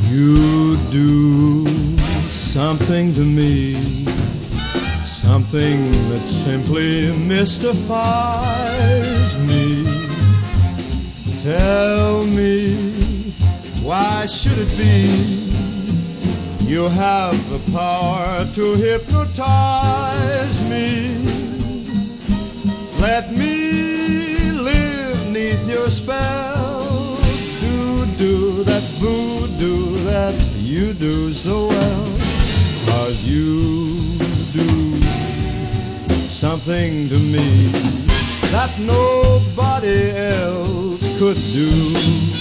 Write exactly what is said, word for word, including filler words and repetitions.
You do something to me, something that simply mystifies me. Tell me, why should it be you have the power to hypnotize me? Let me live neath your spell. Do, do that voodoo that you do so well. 'Cause you do something to me that nobody else could do.